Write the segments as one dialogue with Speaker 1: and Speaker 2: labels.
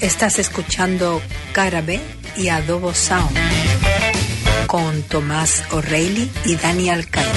Speaker 1: Estás escuchando Cara B y Adobo Sound con Tomás O'Reilly y Dani Alcaide.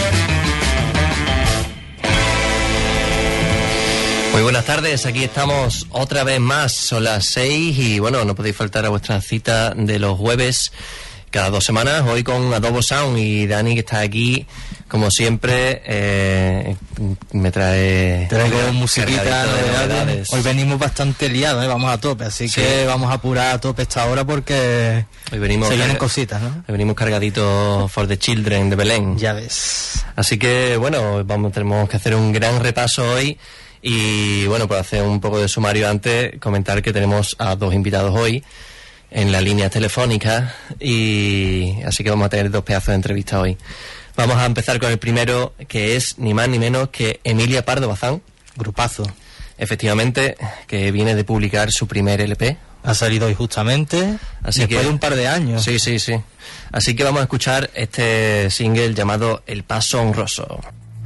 Speaker 2: Muy buenas tardes, aquí estamos otra vez más, son las 6 y bueno, no podéis faltar a vuestra cita de los jueves cada 2 semanas, hoy con Adobo Sound y Dani que está aquí, como siempre, me
Speaker 3: traigo musiquita, novedades. Hoy venimos bastante liados, vamos a tope, así sí. Que vamos a apurar a tope esta hora porque hoy venimos se vienen cositas, ¿no?
Speaker 2: Hoy venimos cargaditos for the children de Belén.
Speaker 3: Ya ves.
Speaker 2: Así que bueno, tenemos que hacer un gran repaso hoy y bueno, para hacer un poco de sumario antes, comentar que tenemos a 2 invitados hoy en la línea telefónica y así que vamos a tener 2 pedazos de entrevista hoy. Vamos a empezar con el primero, que es ni más ni menos que Emilia Pardo Bazán.
Speaker 3: Grupazo.
Speaker 2: Efectivamente, que viene de publicar su primer LP.
Speaker 3: Ha salido hoy justamente,
Speaker 2: así
Speaker 3: después de un par de años.
Speaker 2: Sí. Así que vamos a escuchar este single llamado El Paso Honroso.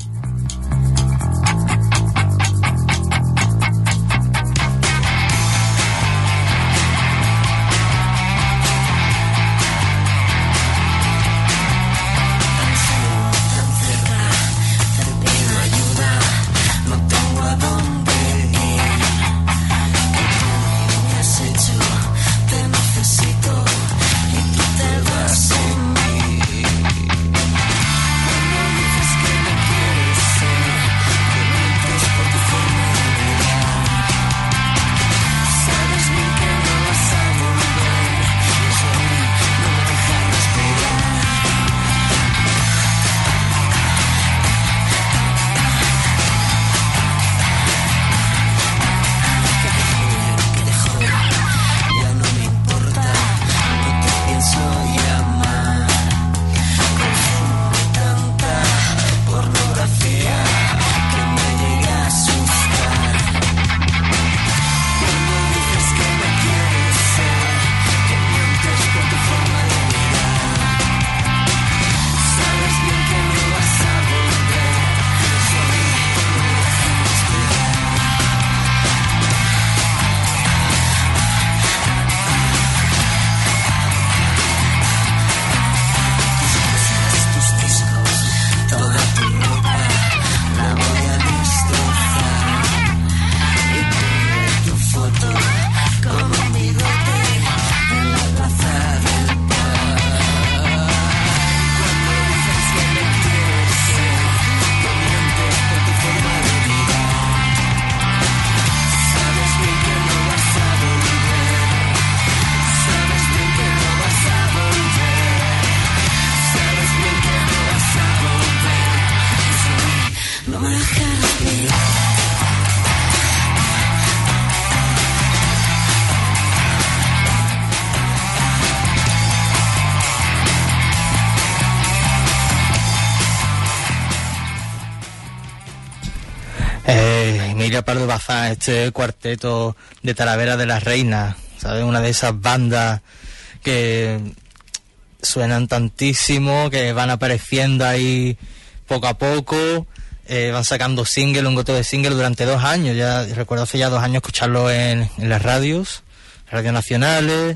Speaker 3: Emilia Pardo Bazán, este cuarteto de Talavera de las Reinas, ¿sabes? Una de esas bandas que suenan tantísimo, que van apareciendo ahí poco a poco, van sacando un goteo de single durante 2 años. Ya recuerdo hace ya 2 años escucharlo en las radios nacionales,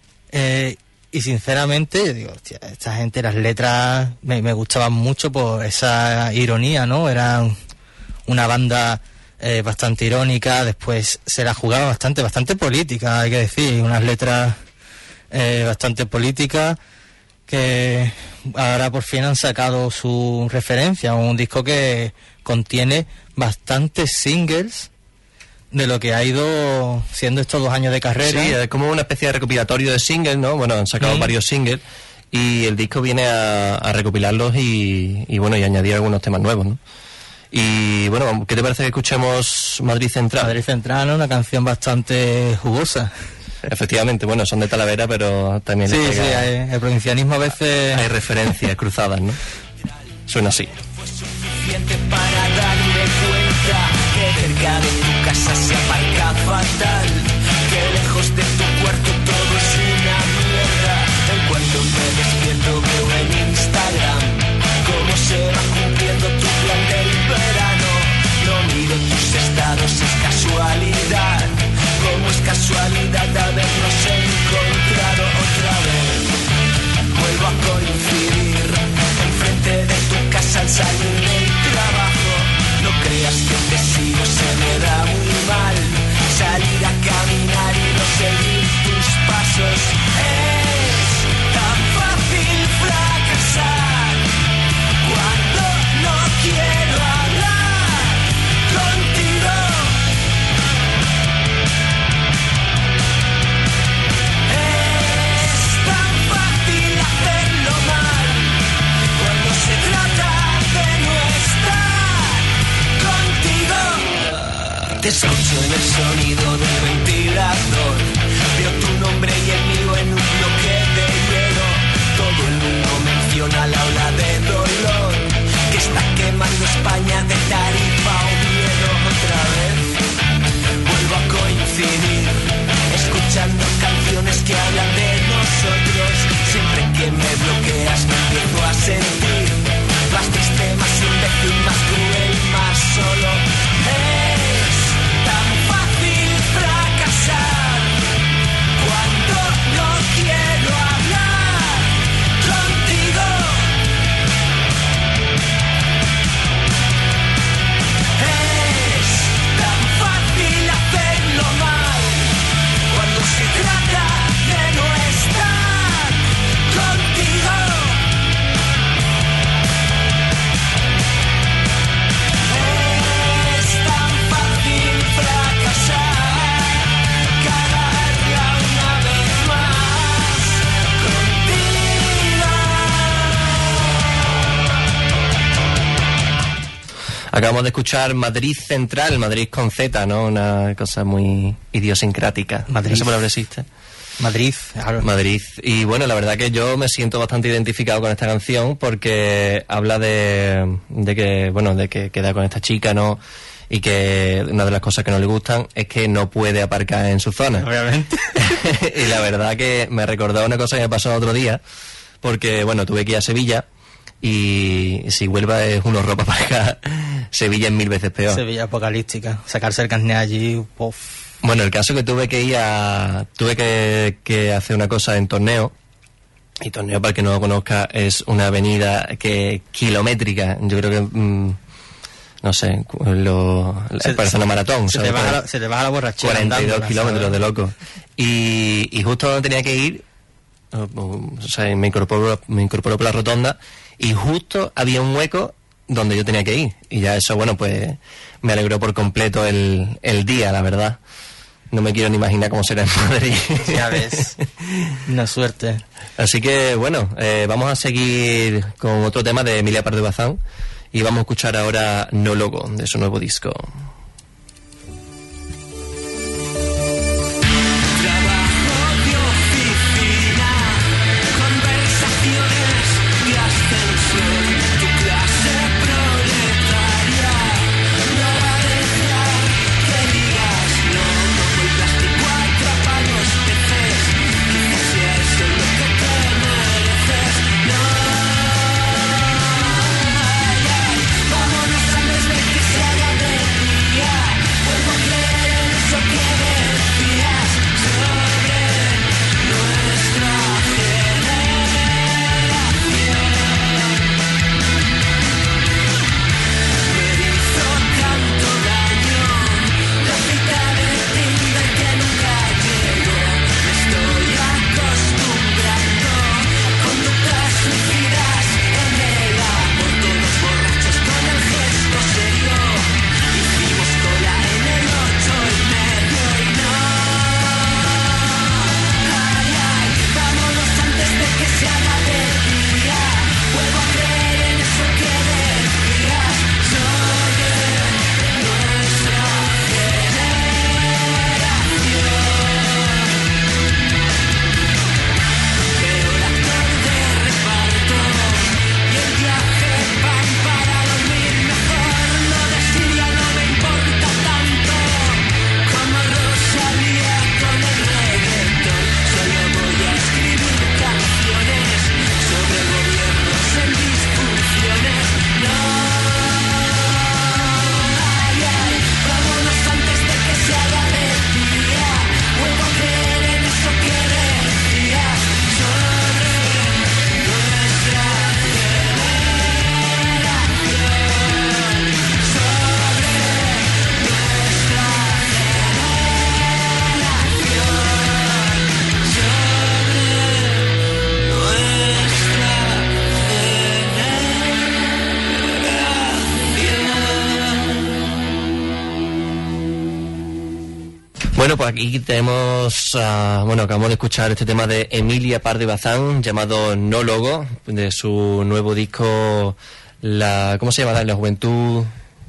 Speaker 3: y sinceramente digo, hostia, esta gente, las letras me gustaban mucho por esa ironía, ¿no? Eran una banda bastante irónica, después se la jugaba bastante política, hay que decir, unas letras bastante políticas, que ahora por fin han sacado su referencia, un disco que contiene bastantes singles de lo que ha ido siendo estos 2 años de carrera.
Speaker 2: Sí, es como una especie de recopilatorio de singles, ¿no? Bueno, han sacado varios singles y el disco viene a recopilarlos y bueno, y añadir algunos temas nuevos, ¿no? Y bueno, ¿qué te parece que escuchemos Madrid Central?
Speaker 3: Madrid Central, ¿no? Una canción bastante jugosa.
Speaker 2: Efectivamente, bueno, son de Talavera, pero también...
Speaker 3: Sí, el provincianismo a veces...
Speaker 2: Hay referencias cruzadas, ¿no? Suena así.
Speaker 4: Fue suficiente para darme cuenta que cerca de tu casa se aparca fatal, que lejos de tu cuarto todo es una mierda. En cuanto me despierto veo en Instagram cómo se va cumpliendo tu plan del verano. No miro tus estados, es casualidad, como es casualidad Te escucho en el sonido del ventilador. Veo tu nombre y el mío en un bloque de hielo. Todo el mundo menciona la ola de dolor que está quemando España de Tarifa a Oviedo. Otra vez vuelvo a coincidir, escuchando canciones que hablan de nosotros. Siempre que me bloqueas me empiezo a sentir más triste, más imbécil, más cruel, más solo. Es tan fácil fracasar cuando no quiero hablar contigo. Es tan fácil hacerlo mal cuando se trata de no estar contigo. Es tan fácil fracasar, cagarla una vez más contigo.
Speaker 2: Acabamos de escuchar Madrid Central, Madrid con Z, ¿no? Una cosa muy idiosincrática.
Speaker 3: Madrid.
Speaker 2: ¿Esa palabra existe?
Speaker 3: Madrid, claro.
Speaker 2: Madrid. Y bueno, la verdad que yo me siento bastante identificado con esta canción porque habla de que queda con esta chica, ¿no? Y que una de las cosas que no le gustan es que no puede aparcar en su zona.
Speaker 3: Obviamente.
Speaker 2: Y la verdad que me recordó una cosa que me pasó otro día, porque bueno, tuve que ir a Sevilla y si Huelva es un horror para aparcar, Sevilla es 1000 veces peor.
Speaker 3: Sevilla apocalíptica. Sacarse el carnet allí, uf.
Speaker 2: Bueno, el caso que tuve que hacer una cosa en Torneo. Y Torneo, para el que no lo conozca, es una avenida que kilométrica. Yo creo que no sé, parece una maratón.
Speaker 3: Se te baja la borrachera.
Speaker 2: 42 kilómetros de loco. Y justo donde tenía que ir, o sea, me incorporo por la rotonda y justo había un hueco donde yo tenía que ir. Y ya eso, bueno, pues me alegró por completo el día, la verdad. No me quiero ni imaginar cómo será en Madrid.
Speaker 3: Ya ves, una suerte.
Speaker 2: Así que, bueno, vamos a seguir con otro tema de Emilia Pardo Bazán y vamos a escuchar ahora No Logo, de su nuevo disco. Bueno, pues aquí tenemos, acabamos de escuchar este tema de Emilia Pardo Bazán llamado No Logo, de su nuevo disco, ¿cómo se llama? La juventud...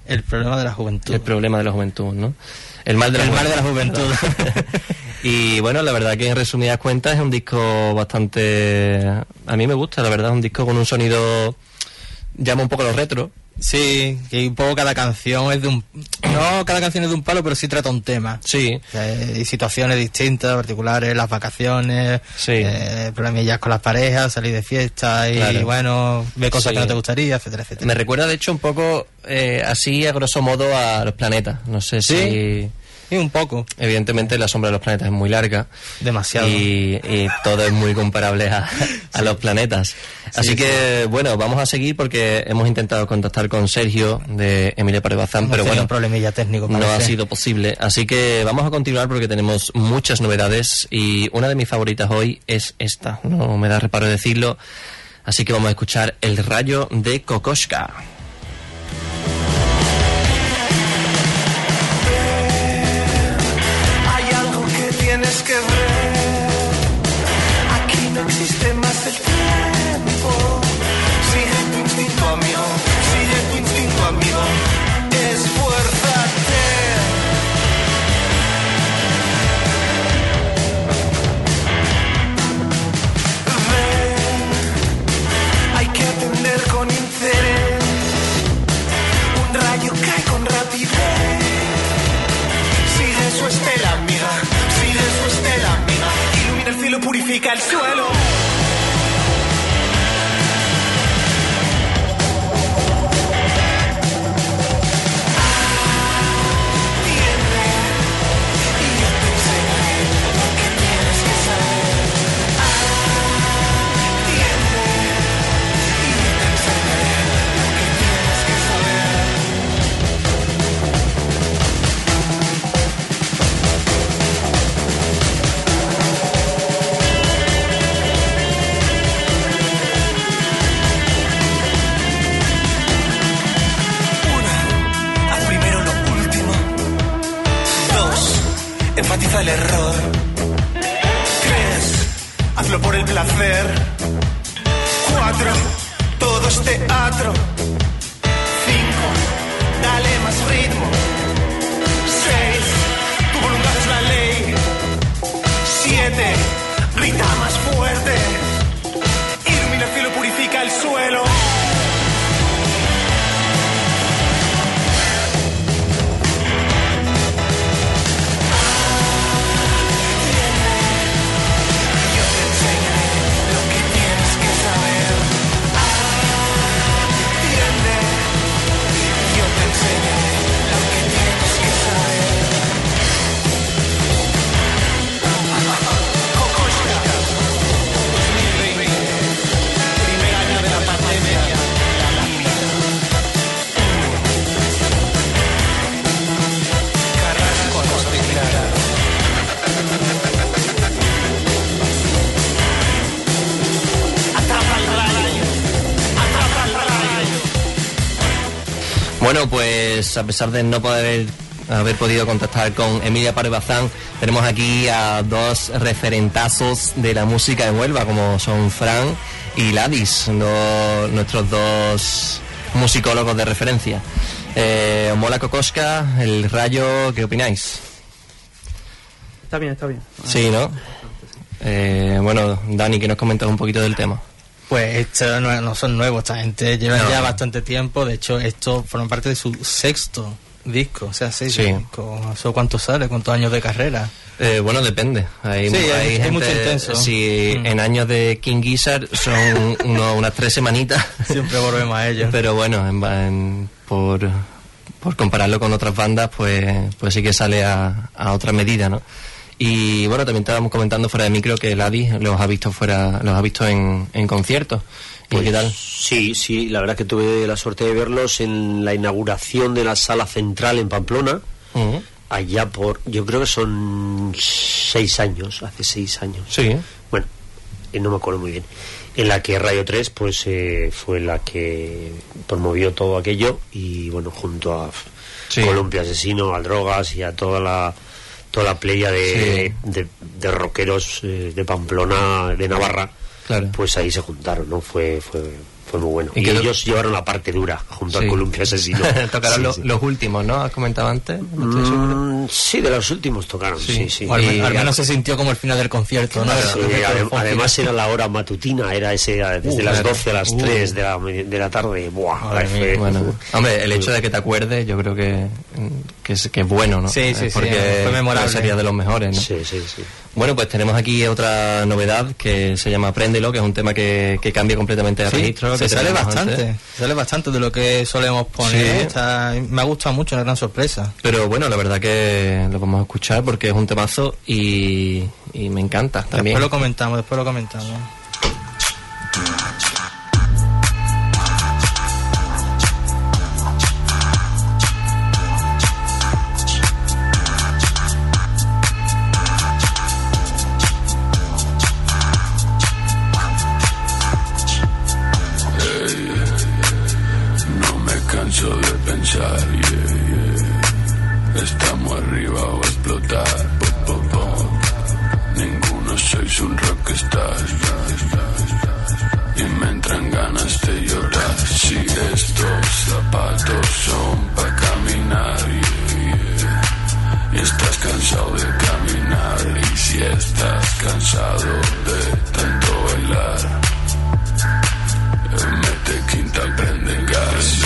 Speaker 3: El problema de la juventud.
Speaker 2: El problema de la juventud, ¿no? El mal de la juventud. Y bueno, la verdad que en resumidas cuentas es un disco bastante... A mí me gusta, la verdad, es un disco con un sonido... llama un poco a lo retro.
Speaker 3: Sí, que un poco cada canción es de un... No cada canción es de un palo, pero sí trata un tema.
Speaker 2: Sí.
Speaker 3: Y situaciones distintas, particulares, las vacaciones,
Speaker 2: sí.
Speaker 3: Problemillas con las parejas, salir de fiesta y, claro, bueno, ver cosas que no te gustaría, etcétera, etcétera.
Speaker 2: Me recuerda, de hecho, un poco, así a grosso modo, a Los Planetas. No sé si...
Speaker 3: Sí, un poco.
Speaker 2: Evidentemente La Sombra de los Planetas es muy larga.
Speaker 3: Demasiado.
Speaker 2: Y todo es muy comparable a Los Planetas. Así que, bueno, vamos a seguir porque hemos intentado contactar con Sergio de Emilia Pardo Bazán, pero bueno,
Speaker 3: un problemilla técnico,
Speaker 2: no ha sido posible. Así que vamos a continuar porque tenemos muchas novedades y una de mis favoritas hoy es esta. No me da reparo decirlo. Así que vamos a escuchar El Rayo de Kokoschka.
Speaker 4: Tienes que ver, aquí no existe más el tiempo. Sigue tu instinto, amigo, sigue tu instinto, amigo. Esfuérzate. Ven, hay que atender con interés. Un rayo cae con rapidez. Sigue su estela, amiga. Su estela, amiga, ilumina el cielo, purifica el suelo. Enfatiza el error. 3. Hazlo por el placer. 4. Todo es teatro. 5. Dale más ritmo. 6. Tu voluntad es la ley. 7. Grita más fuerte. Ilumina el cielo, purifica el suelo.
Speaker 2: Bueno, pues a pesar de no poder haber podido contactar con Emilia Pardo Bazán, tenemos aquí a dos referentazos de la música de Huelva, como son Fran y Ladis, nuestros dos musicólogos de referencia. Mola Kokoschka, El Rayo, ¿qué opináis?
Speaker 5: Está bien.
Speaker 2: Sí, ¿no? Bueno, Dani, que nos comentas un poquito del tema.
Speaker 3: Pues estos no son nuevos, esta gente llevan ya bastante tiempo. De hecho, esto forma parte de su sexto disco, o sea, 6 discos. ¿Eso cuánto sale? ¿Cuántos años de carrera?
Speaker 2: Bueno, depende. Hay gente,
Speaker 3: mucho intenso.
Speaker 2: Si en años de King Gizzard son unas 3 semanitas.
Speaker 3: Siempre volvemos a ellos.
Speaker 2: Pero bueno, por compararlo con otras bandas, pues sí que sale a otra medida, ¿no? Y bueno, también estábamos comentando fuera de micro que Ladis los ha visto en conciertos.
Speaker 6: Pues,
Speaker 2: ¿qué tal?
Speaker 6: Sí, la verdad es que tuve la suerte de verlos en la inauguración de la Sala Central en Pamplona, allá por, yo creo que son 6 años, hace 6 años.
Speaker 2: Sí.
Speaker 6: Bueno, no me acuerdo muy bien. En la que Radio 3 pues fue la que promovió todo aquello y bueno, junto a Columpio Asesino, a Drogas y a toda la playa de rockeros de Pamplona, de Navarra,
Speaker 2: claro,
Speaker 6: pues ahí se juntaron, ¿no? Fue fue muy bueno. Y ellos llevaron la parte dura junto al Columpio Asesino.
Speaker 2: Tocaron los últimos, ¿no? ¿Has comentado antes?
Speaker 6: Sí, de los últimos tocaron, sí.
Speaker 3: O al menos se sintió como el final del concierto, ¿no?
Speaker 6: Sí, además era la hora matutina, era desde las 12 a las 3 de la tarde. Buah,
Speaker 2: bueno. Hombre, el hecho de que te acuerdes, yo creo que es bueno, ¿no?
Speaker 3: Sí,
Speaker 2: porque
Speaker 3: fue memorable.
Speaker 2: Sería de los mejores, ¿no?
Speaker 6: Sí.
Speaker 2: Bueno, pues tenemos aquí otra novedad que se llama Préndelo, que es un tema que cambia completamente de registro.
Speaker 3: Se sale bastante de lo que solemos poner. Me ha gustado mucho, una gran sorpresa.
Speaker 2: Pero bueno, la verdad que lo vamos a escuchar porque es un temazo y me encanta también.
Speaker 3: Después lo comentamos.
Speaker 7: De pensar, estamos arriba o a explotar, ninguno sois un rockstar, y me entran ganas de llorar. Si estos zapatos son pa' caminar, y estás cansado de caminar, y si estás cansado de tanto bailar, mete quinta, prende gas.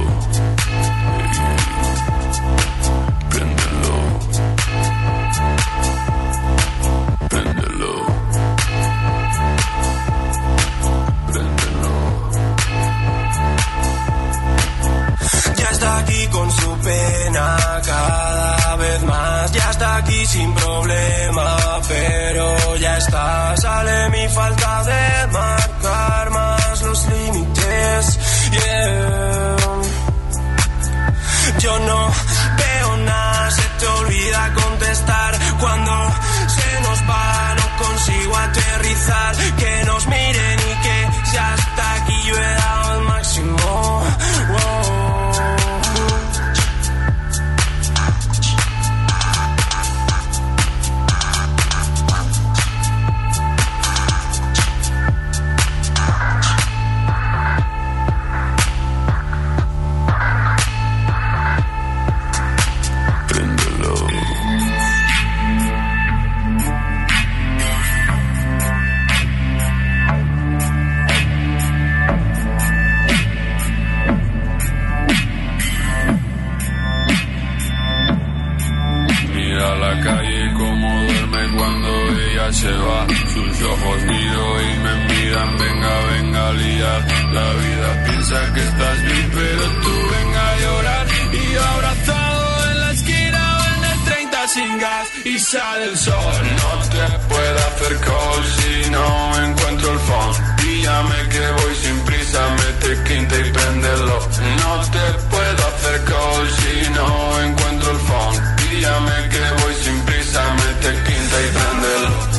Speaker 8: Con su pena cada vez más, ya está aquí sin problema, pero ya está, sale mi falta de marcar más los límites, yo no veo nada, se te olvida contestar, cuando se nos va no consigo aterrizar, que nos miren y que si hasta aquí yo he dado el máximo,
Speaker 7: se va, sus ojos miro y me miran, venga a liar, la vida piensa que estás bien, pero tú venga a llorar, y yo abrazado en la esquina o en el 30 sin gas, y sale el sol, no te puedo hacer call si no encuentro el phone, píllame que voy sin prisa, mete quinta y préndelo, no te puedo hacer call si no encuentro el phone, píllame que voy sin prisa, mete quinta y préndelo.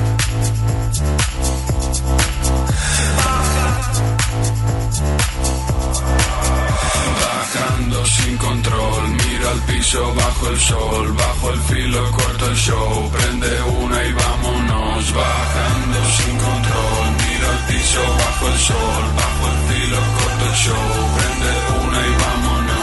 Speaker 7: Sin control, miro al piso bajo el sol, bajo el filo corto el show, prende una y vámonos, bajando sin control, miro al piso bajo el sol, bajo el filo corto el show, prende una y vámonos,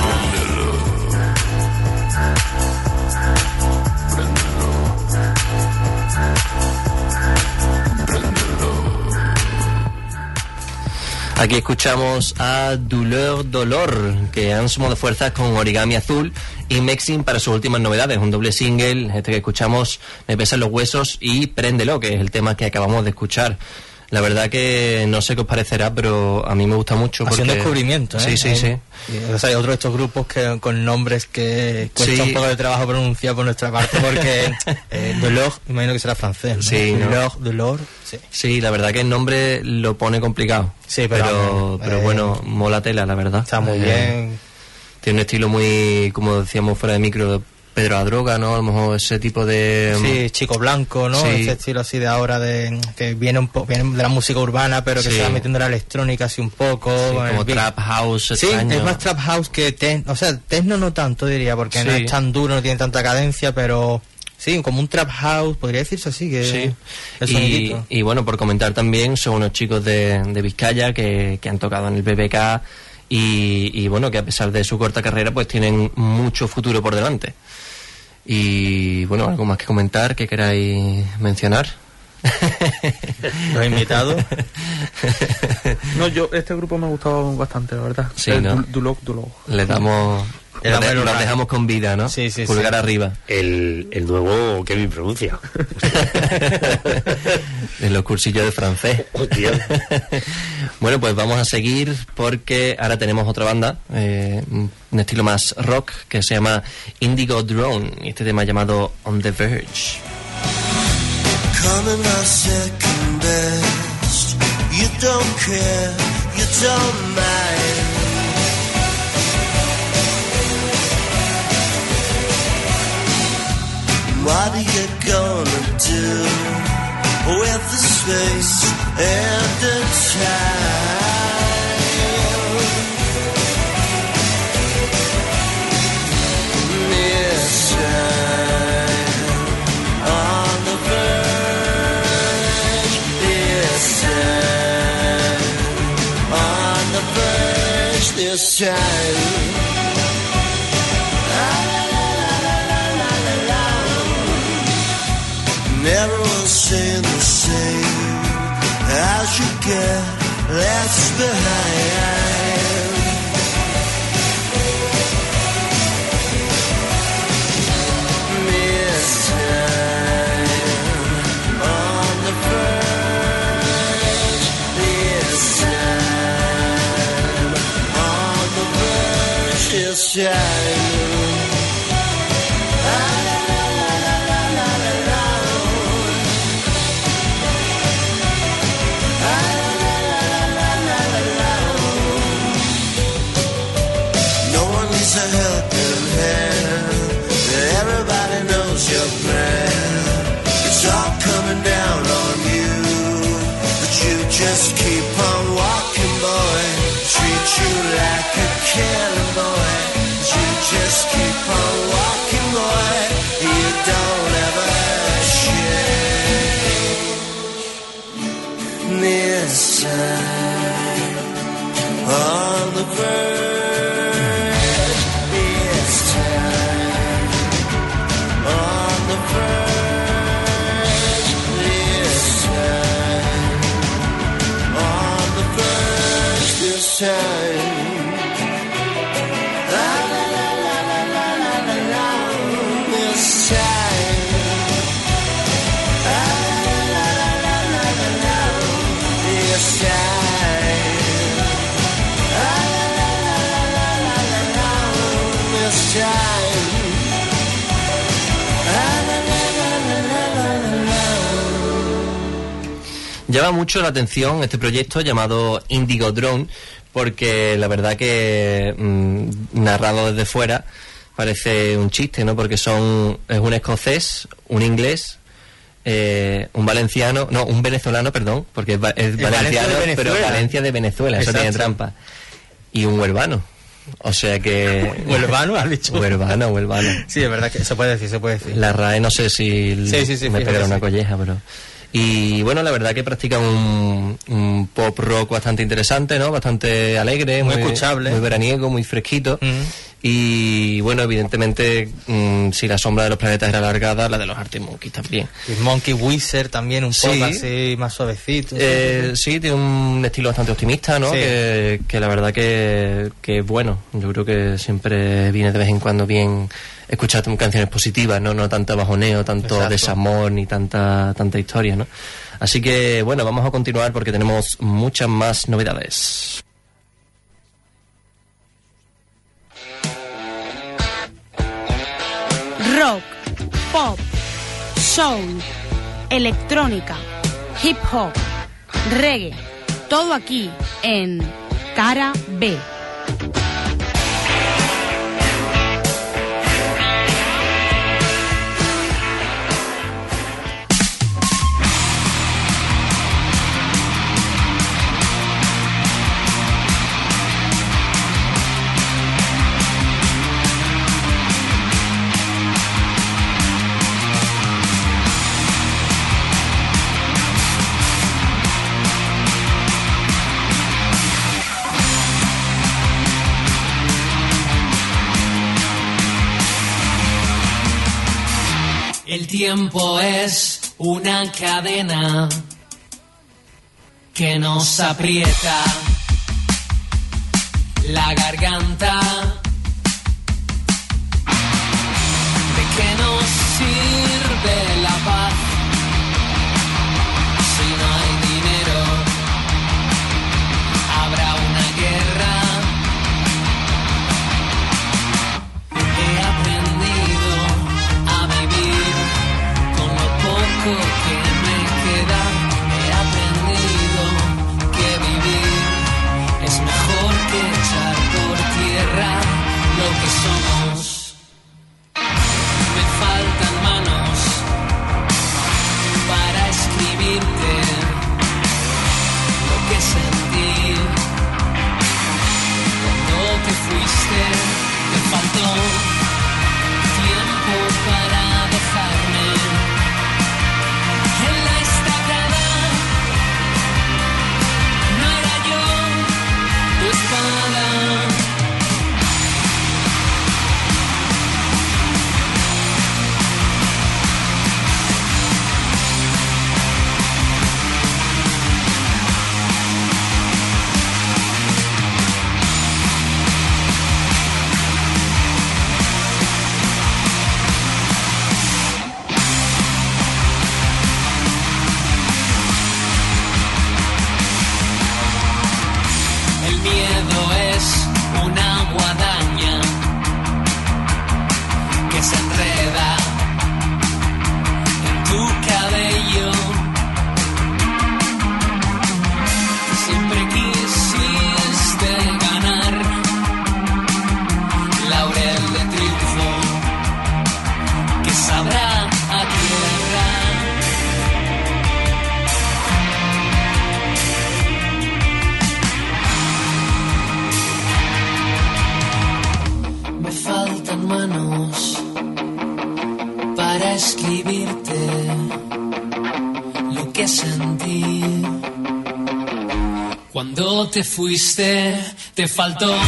Speaker 2: Aquí escuchamos a Dolor, que han sumado fuerzas con Origami Azul y Mexin para sus últimas novedades, un doble single, este que escuchamos, Me pesan los huesos, y Préndelo, que es el tema que acabamos de escuchar. La verdad que no sé qué os parecerá, pero a mí me gusta mucho.
Speaker 3: Ha sido un descubrimiento, ¿eh?
Speaker 2: Sí.
Speaker 3: O sea, hay otro de estos grupos que con nombres que cuesta un poco de trabajo pronunciar por nuestra parte, porque Dolor, imagino que será francés, ¿no?
Speaker 2: Sí,
Speaker 3: Dolor.
Speaker 2: Sí, la verdad que el nombre lo pone complicado.
Speaker 3: Sí,
Speaker 2: pero bueno, mola tela, la verdad.
Speaker 3: Está muy bien.
Speaker 2: Tiene un estilo muy, como decíamos fuera de micro, Pedro a Droga, ¿no? A lo mejor ese tipo de...
Speaker 3: Sí, Chico Blanco, ¿no?
Speaker 2: Sí.
Speaker 3: Ese estilo así de ahora, que viene de la música urbana, pero que se va metiendo en la electrónica así un poco.
Speaker 2: Sí, como trap house extraño.
Speaker 3: Sí, es más trap house que techno. O sea, techno no tanto, diría, porque no es tan duro, no tiene tanta cadencia, pero Sí, como un trap house, podría decirse así, que
Speaker 2: sí.
Speaker 3: el sonidito.
Speaker 2: Y bueno, por comentar también, son unos chicos de Vizcaya que han tocado en el BBK y bueno, que a pesar de su corta carrera, pues tienen mucho futuro por delante. Y bueno, algo más que comentar, que queráis mencionar.
Speaker 3: Los invitados.
Speaker 5: No, este grupo me ha gustado bastante, la verdad.
Speaker 2: Sí, ¿no?
Speaker 5: Dulog.
Speaker 2: Les damos... Nos dejamos con vida, ¿no?
Speaker 3: Sí,
Speaker 2: Pulgar arriba.
Speaker 6: El nuevo Kevin pronuncia.
Speaker 2: En los cursillos de francés.
Speaker 6: Hostia.
Speaker 2: Bueno, pues vamos a seguir porque ahora tenemos otra banda, un estilo más rock, que se llama Indigo Drone, y este tema llamado On the Verge.
Speaker 9: Coming my second best. You don't care, you don't mind. What are you gonna do with the space and the time? Yes, I'm on the verge. Yes, I'm on the verge this time. Everyone's saying the same as you get left behind. This time on the verge. This time on the verge. This time. A helping hand. Everybody knows your plan. It's all coming down on you, but you just keep on walking, boy. Treat you like a cannon, boy. You just keep on walking, boy. You don't ever change. This time on the verge.
Speaker 2: Llama mucho la atención este proyecto llamado Indigo Drone, porque la verdad que narrado desde fuera parece un chiste, ¿no? Porque es un escocés, un inglés, un valenciano, no, un venezolano, perdón, porque es valenciano, pero Valencia de Venezuela, eso tiene trampa, y un huelvano. O sea que...
Speaker 3: ¿Huelvano has dicho?
Speaker 2: Huelvano.
Speaker 3: Sí, es verdad que se puede decir.
Speaker 2: La RAE no sé si me pegará una colleja, pero... Y bueno, la verdad que practica un pop rock bastante interesante, ¿no? Bastante alegre,
Speaker 3: muy escuchable,
Speaker 2: muy veraniego, muy fresquito. Y bueno, evidentemente, si la sombra de los planetas era alargada, la de los Arctic Monkeys también.
Speaker 3: Y Monkey Wizard también, un pop así más suavecito.
Speaker 2: Sí, tiene un estilo bastante optimista, ¿no? Sí. Que la verdad que bueno, yo creo que siempre viene de vez en cuando bien escuchar canciones positivas, no tanto bajoneo, tanto desamor ni tanta historia, ¿no? Así que bueno, vamos a continuar porque tenemos muchas más novedades.
Speaker 10: Rock, pop, soul, electrónica, hip hop, reggae, todo aquí en Cara B.
Speaker 4: El tiempo es una cadena que nos aprieta la garganta. ¿De qué nos sirve la paz si no hay dinero? Habrá una guerra. He aprendido a vivir con lo poco que me queda. He aprendido que vivir es mejor que echar por tierra lo que somos. Me faltan manos para escribirte lo que sentí cuando te fuiste. Me faltó tiempo para dejarme en la estacada. No era yo tu espada. El miedo es una guadaña que se enreda en tu cabello. Siempre quisiste ganar laurel de triunfo que sabrá a tierra. Me faltan manos para escribirte lo que sentí cuando te fuiste. Te faltó tiempo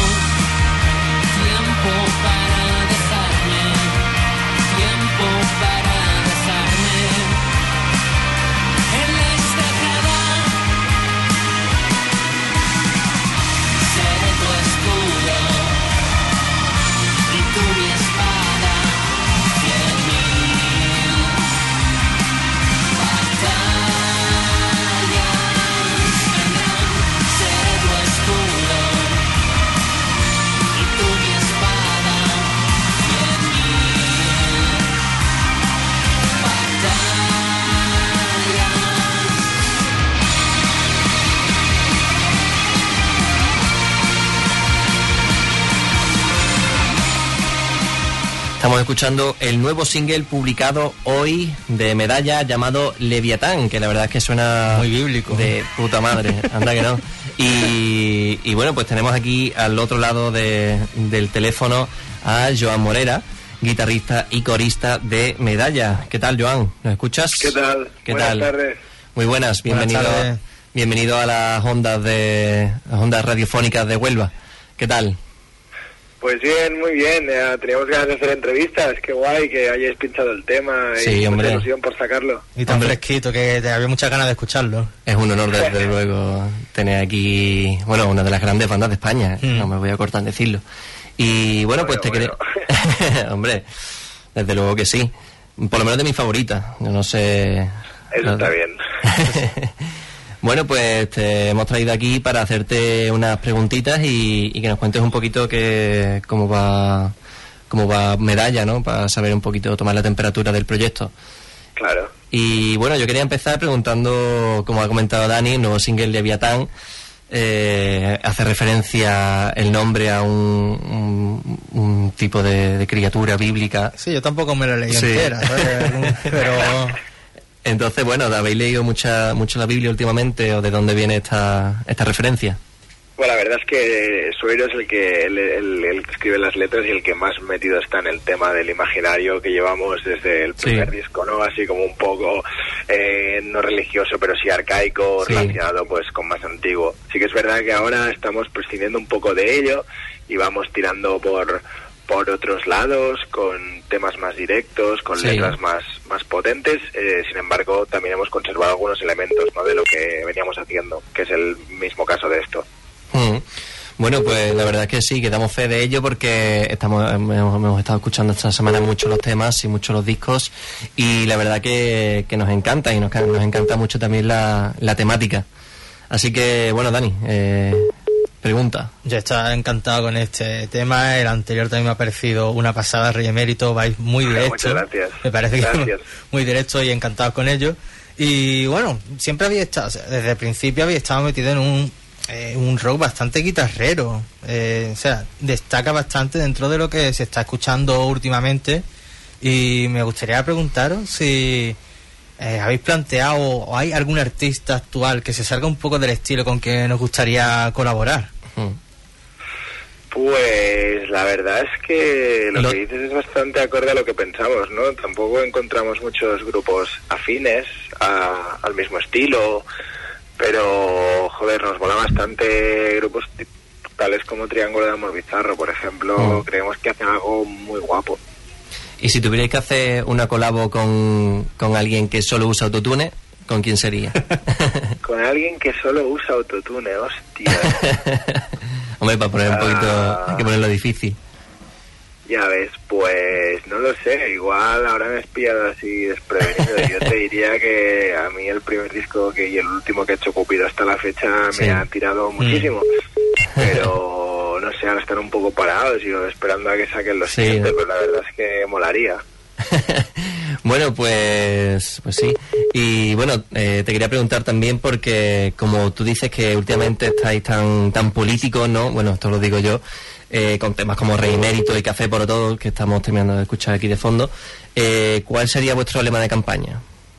Speaker 4: para dejarme, tiempo para dejarme en la estacada. Seré tu escudo y tú mi espada, 100.000 batallas vendrán. Seré tu escudo y tú mi espada, 100.000 batallas.
Speaker 2: Estamos escuchando el nuevo single publicado hoy de Medalla llamado Leviatán, que la verdad es que suena
Speaker 3: Muy bíblico.
Speaker 2: de puta madre, anda que no. Y bueno, pues tenemos aquí al otro lado del teléfono a Joan Morera, guitarrista y corista de Medalla. ¿Qué tal, Joan? ¿Nos escuchas?
Speaker 11: ¿Qué tal?
Speaker 2: ¿Qué
Speaker 11: Buenas
Speaker 2: tal?
Speaker 11: tardes.
Speaker 2: Muy buenas, bienvenido,
Speaker 3: Buenas tardes.
Speaker 2: bienvenido a las ondas radiofónicas de Huelva. ¿Qué tal?
Speaker 11: Pues bien, muy bien. Teníamos ganas de hacer entrevistas. Qué guay que hayáis pinchado el tema.
Speaker 2: Sí,
Speaker 11: y
Speaker 2: hombre.
Speaker 11: mucha ilusión por sacarlo.
Speaker 3: Y tan
Speaker 2: Hombre.
Speaker 3: fresquito que te había muchas ganas de escucharlo.
Speaker 2: Es un honor, desde luego, tener aquí, bueno, una de las grandes bandas de España, no me voy a cortar en decirlo. Y bueno, pues te quería... Hombre, desde luego que sí. Por lo menos de mi favorita, yo no sé...
Speaker 11: Eso está bien.
Speaker 2: Bueno, pues te hemos traído aquí para hacerte unas preguntitas y que nos cuentes un poquito cómo va Medalla, ¿no? Para saber un poquito, tomar la temperatura del proyecto.
Speaker 11: Claro.
Speaker 2: Y bueno, yo quería empezar preguntando, como ha comentado Dani, el nuevo single Leviatán hace referencia el nombre a un tipo de criatura bíblica.
Speaker 3: Sí, yo tampoco me lo leí
Speaker 2: Sí.
Speaker 3: entera, ¿sabes? Pero...
Speaker 2: Entonces, bueno, ¿habéis leído mucho la Biblia últimamente o de dónde viene esta referencia?
Speaker 11: Bueno, la verdad es que Suero es el que escribe las letras y el que más metido está en el tema del imaginario que llevamos desde el primer disco, ¿no? Así como un poco no religioso, pero sí arcaico, relacionado pues con más antiguo. Sí que es verdad que ahora estamos prescindiendo un poco de ello y vamos tirando por otros lados, con temas más directos, con letras más más potentes, sin embargo también hemos conservado algunos elementos, ¿no?, de lo que veníamos haciendo, que es el mismo caso de esto.
Speaker 2: Bueno, pues la verdad es que sí, que damos fe de ello porque hemos estado escuchando esta semana mucho los temas y mucho los discos, y la verdad que nos encanta, y nos encanta mucho también la temática. Así que, bueno, Dani, pregunta.
Speaker 3: Yo estaba encantado con este tema. El anterior también me ha parecido una pasada, Rey Emérito. Vais muy directo.
Speaker 11: Muchas gracias.
Speaker 3: Me parece que muy directo y encantado con ello. Y bueno, siempre había estado, o sea, desde el principio había estado metido en un rock bastante guitarrero. O sea, destaca bastante dentro de lo que se está escuchando últimamente. Y me gustaría preguntaros si habéis planteado o hay algún artista actual que se salga un poco del estilo con que nos gustaría colaborar.
Speaker 11: Pues la verdad es que lo que dices es bastante acorde a lo que pensamos, ¿no? Tampoco encontramos muchos grupos afines al mismo estilo, pero joder, nos mola bastante grupos tales como Triángulo de Amor Bizarro, por ejemplo. Creemos que hacen algo muy guapo.
Speaker 2: Y si tuvierais que hacer una colabo con alguien que solo usa autotune, ¿con quién sería?
Speaker 11: Con alguien que solo usa autotune, hostia.
Speaker 2: Hombre, para poner un poquito, hay que ponerlo difícil.
Speaker 11: Ya ves, pues no lo sé, igual ahora me has pillado así desprevenido. Yo te diría que a mí el primer disco y el último que he hecho Cupido hasta la fecha me han tirado muchísimo. Pero no sé, ahora están un poco parados, yo esperando a que saquen los siguientes, pero la verdad es que molaría.
Speaker 2: Bueno, pues sí. Y bueno, te quería preguntar también porque como tú dices que últimamente estáis tan políticos, ¿no? Bueno, esto lo digo yo, con temas como Rey Emérito y Café por Todo, que estamos terminando de escuchar aquí de fondo. ¿Cuál sería vuestro lema de campaña?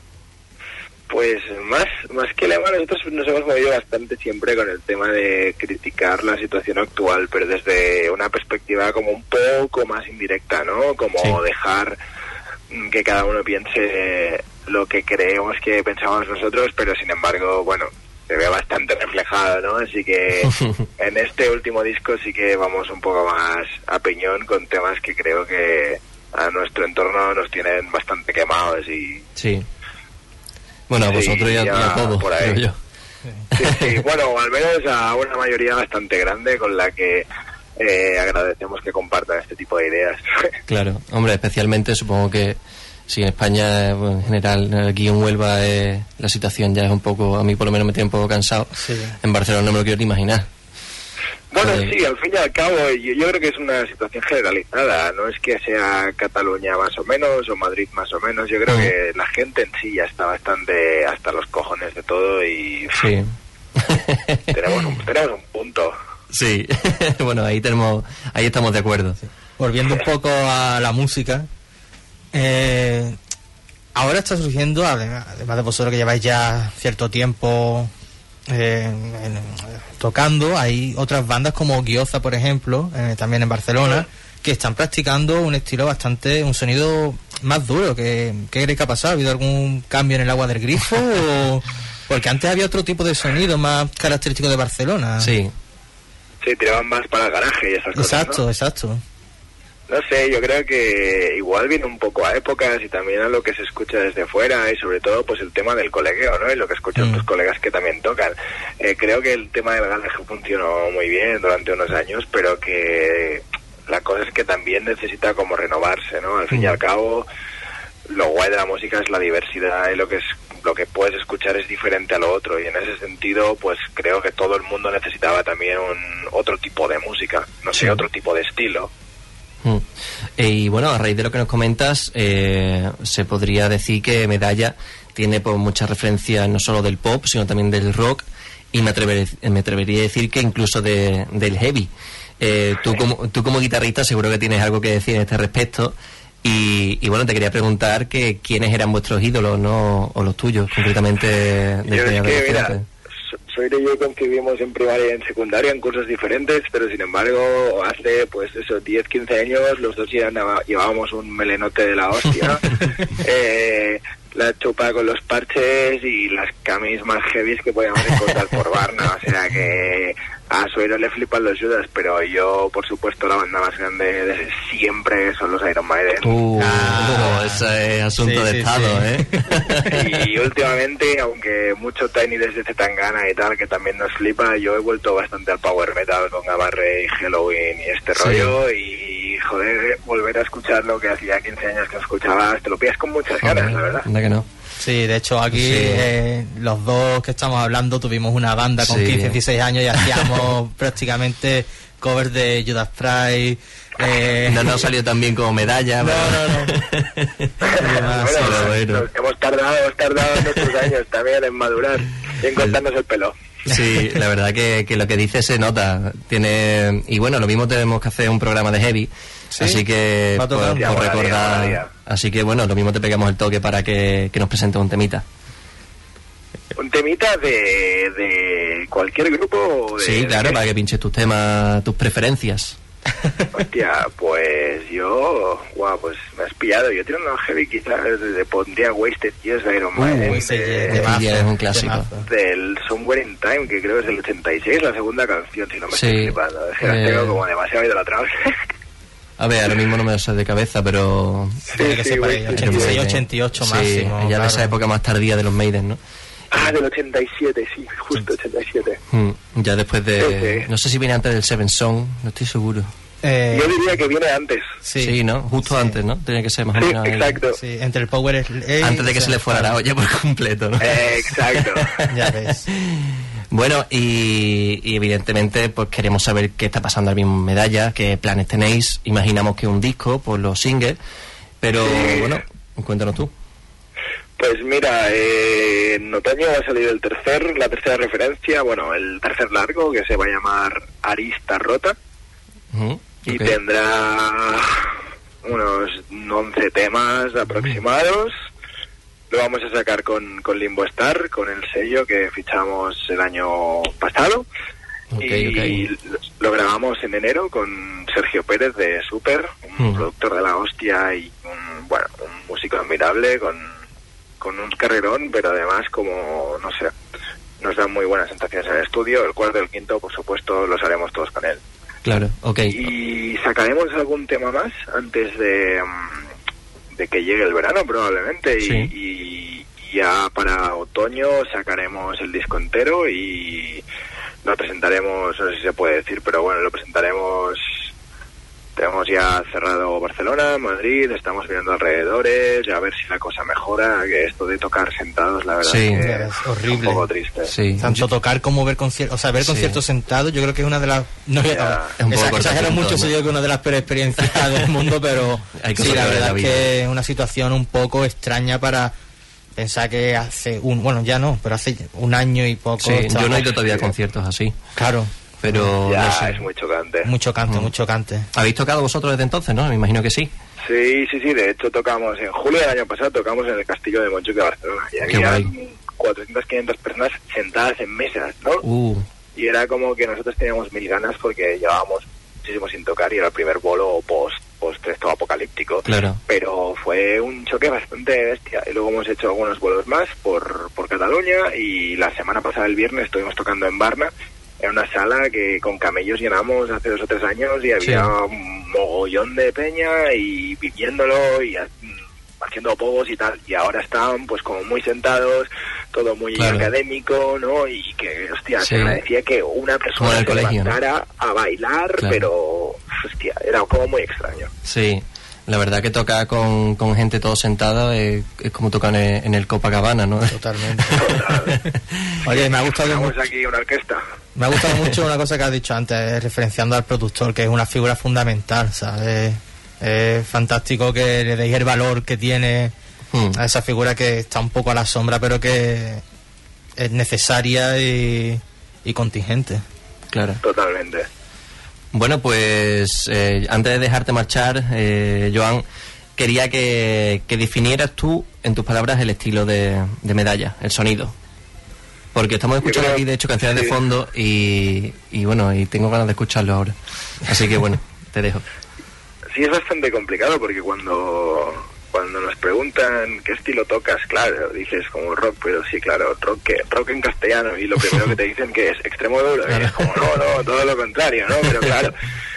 Speaker 11: Pues más que lema, nosotros nos hemos movido bastante siempre con el tema de criticar la situación actual, pero desde una perspectiva como un poco más indirecta, ¿no? Como dejar que cada uno piense lo que creemos que pensamos nosotros, pero sin embargo, bueno, se ve bastante reflejado, ¿no? Así que en este último disco sí que vamos un poco más a piñón con temas que creo que a nuestro entorno nos tienen bastante quemados y...
Speaker 2: Sí. Bueno, a vosotros y a todos,
Speaker 11: por ahí. Creo yo. Sí, bueno, al menos a una mayoría bastante grande con la que agradecemos que compartan este tipo de ideas.
Speaker 2: Claro, hombre, especialmente supongo que si en España, bueno, en general, aquí en Huelva la situación ya es un poco, a mí por lo menos me tiene un poco cansado. Sí. En Barcelona no me lo quiero ni imaginar.
Speaker 11: Bueno, sí, al fin y al cabo yo creo que es una situación generalizada, no es que sea Cataluña más o menos o Madrid más o menos, yo creo que la gente en sí ya está bastante hasta los cojones de todo y
Speaker 2: sí.
Speaker 11: tenemos un punto.
Speaker 2: Sí, bueno, ahí estamos de acuerdo.
Speaker 3: Sí. Volviendo un poco a la música, ahora está surgiendo, además de vosotros que lleváis ya cierto tiempo tocando, hay otras bandas como Gioza, por ejemplo, también en Barcelona, que están practicando un sonido más duro. ¿Qué creéis que ha pasado? ¿Ha habido algún cambio en el agua del grifo? Porque antes había otro tipo de sonido más característico de Barcelona.
Speaker 2: Sí,
Speaker 11: tiraban más para el garaje y esas cosas, ¿no?
Speaker 3: Exacto.
Speaker 11: No sé, yo creo que igual viene un poco a épocas y también a lo que se escucha desde fuera y sobre todo pues el tema del colegueo, ¿no? Y lo que escuchan tus colegas que también tocan. Creo que el tema del garaje funcionó muy bien durante unos años, pero que la cosa es que también necesita como renovarse, ¿no? Al fin y al cabo, lo guay de la música es la diversidad y lo que puedes escuchar es diferente a lo otro, y en ese sentido pues creo que todo el mundo necesitaba también otro tipo de música, no sé, otro tipo de estilo.
Speaker 2: Y bueno, a raíz de lo que nos comentas, se podría decir que Medalla tiene pues muchas referencias no solo del pop, sino también del rock, y me atrevería a decir que incluso del heavy. Tú como guitarrista seguro que tienes algo que decir en este respecto, y bueno, te quería preguntar que quiénes eran vuestros ídolos, ¿no? O los tuyos, concretamente
Speaker 11: Soire y yo coincidimos en primaria y en secundaria en cursos diferentes, pero sin embargo hace pues eso 10-15 años los dos ya llevábamos un melenote de la hostia, la chupa con los parches y las camis más heavies que podíamos encontrar por Barna, o sea que a Soire le flipan los Judas, pero yo por supuesto la banda más grande de siempre son los Iron Maiden.
Speaker 2: Eso es asunto de Estado, ¿eh?
Speaker 11: Y últimamente, aunque mucho Tiny desde Zetangana y tal, que también nos flipa, yo he vuelto bastante al power metal con Gamma Ray, Halloween y este rollo, y joder, volver a escuchar lo que hacía 15 años que no escuchabas, te lo pillas con muchas ganas, la verdad.
Speaker 2: ¿Anda que no?
Speaker 3: Sí, de hecho aquí los dos que estamos hablando tuvimos una banda con 15, 16 años y hacíamos prácticamente covers de Judas Priest.
Speaker 2: No nos salió tan bien como Medalla.
Speaker 3: No.
Speaker 11: Bueno, hemos tardado nuestros años también en madurar y en cortarnos el pelo.
Speaker 2: Sí, la verdad que lo que dice se nota. Y bueno, lo mismo tenemos que hacer un programa de heavy. ¿Sí? Así que por recordar. Así que bueno, lo mismo te pegamos el toque para que nos presente un temita.
Speaker 11: ¿Un temita de cualquier grupo?
Speaker 2: Sí, claro, para que pinches tus temas, tus preferencias.
Speaker 11: Hostia, pues yo... pues me has pillado. Yo tiro una heavy, quizás le pondría Wasted Years de Iron Maiden.
Speaker 2: Wasted Years es un clásico.
Speaker 11: Del Somewhere in Time, que creo es del 86, la segunda canción, si no me estoy flipando. Es que las tengo como demasiado idolatradas.
Speaker 2: A ver, ahora mismo no me lo sé de cabeza, pero...
Speaker 3: Tiene que ser para 86, 88 máximo.
Speaker 2: Ya de esa época más tardía de los Maiden, ¿no?
Speaker 11: Del 87, sí, justo 87.
Speaker 2: Ya después de... No sé si viene antes del Seven Song, no estoy seguro.
Speaker 11: Yo diría que viene antes.
Speaker 2: Sí, ¿no? Justo antes, ¿no? Tenía que ser más o menos...
Speaker 11: exacto.
Speaker 3: Sí, entre el Power...
Speaker 2: antes de que se le fuera la olla por completo, ¿no?
Speaker 11: Exacto.
Speaker 3: Ya ves.
Speaker 2: Bueno, y evidentemente pues queremos saber qué está pasando ahora mismo en Medalla, qué planes tenéis. Imaginamos que un disco por los singles, pero bueno, cuéntanos tú.
Speaker 11: Pues mira, en otoño va a salir la tercera referencia, el tercer largo, que se va a llamar Arista Rota, y tendrá unos 11 temas aproximados. Lo vamos a sacar con Limbo Star, con el sello que fichamos el año pasado. Y lo grabamos en enero con Sergio Pérez de Super, un productor de la hostia y un músico admirable con un carrerón, pero además nos da muy buenas sensaciones en el estudio. El cuarto y el quinto, por supuesto, los haremos todos con él.
Speaker 2: Claro,
Speaker 11: Y sacaremos algún tema más antes de que llegue el verano, probablemente. Y ya para otoño sacaremos el disco entero y lo presentaremos, no sé si se puede decir, pero lo presentaremos. Tenemos ya cerrado Barcelona, Madrid, estamos mirando alrededores, a ver si la cosa mejora, que esto de tocar sentados, la verdad que
Speaker 3: es horrible.
Speaker 11: Es un poco triste.
Speaker 3: Sí. Tanto tocar como ver conciertos, ver conciertos sentados, yo creo que es una de las... exagero mucho, yo que una de las peores experiencias del mundo, pero la verdad es que es una situación un poco extraña para pensar que hace hace un año y poco...
Speaker 2: Sí, yo no he ido todavía a conciertos así.
Speaker 3: Claro.
Speaker 2: Pero
Speaker 11: ya,
Speaker 2: no sé.
Speaker 11: Es muy chocante.
Speaker 3: Muy chocante.
Speaker 2: ¿Habéis tocado vosotros desde entonces, no? Me imagino que sí.
Speaker 11: Sí, de hecho tocamos en julio del año pasado, tocamos en el Castillo de Montjuic de Barcelona y había 400, 500 personas sentadas en mesas, ¿no? Y era como que nosotros teníamos mil ganas porque llevábamos muchísimo sin tocar y era el primer bolo post esto apocalíptico.
Speaker 2: Claro.
Speaker 11: Pero fue un choque bastante bestia. Y luego hemos hecho algunos bolos más por Cataluña y la semana pasada, el viernes, estuvimos tocando en Varna, en una sala que con camellos llenamos hace 2 o 3 años y había un mogollón de peña y viviéndolo y haciendo pogos y tal, y ahora están pues como muy sentados, todo muy académico, ¿no? Y que, hostia, se agradecía que una persona se levantara a bailar, pero, hostia, era como muy extraño.
Speaker 2: Sí. La verdad que tocar con gente todo sentada es como tocar en el Copacabana, ¿no?
Speaker 3: Totalmente. Oye, me ha gustado mucho.
Speaker 11: Aquí una orquesta.
Speaker 3: Me ha gustado mucho una cosa que has dicho antes, referenciando al productor, que es una figura fundamental, ¿sabes? Es fantástico que le deis el valor que tiene a esa figura que está un poco a la sombra, pero que es necesaria y contingente.
Speaker 2: Claro.
Speaker 11: Totalmente.
Speaker 2: Bueno, pues antes de dejarte marchar, Joan, quería que definieras tú, en tus palabras, el estilo de Medalla, el sonido. Porque estamos escuchando aquí, de hecho, canciones de fondo y tengo ganas de escucharlo ahora. Así que, bueno, te dejo.
Speaker 11: Sí, es bastante complicado porque cuando nos preguntan qué estilo tocas, claro, dices como rock, pero sí, claro, rock en castellano, y lo primero que te dicen que es extremo duro, y es como, no, todo lo contrario, ¿no? Pero claro,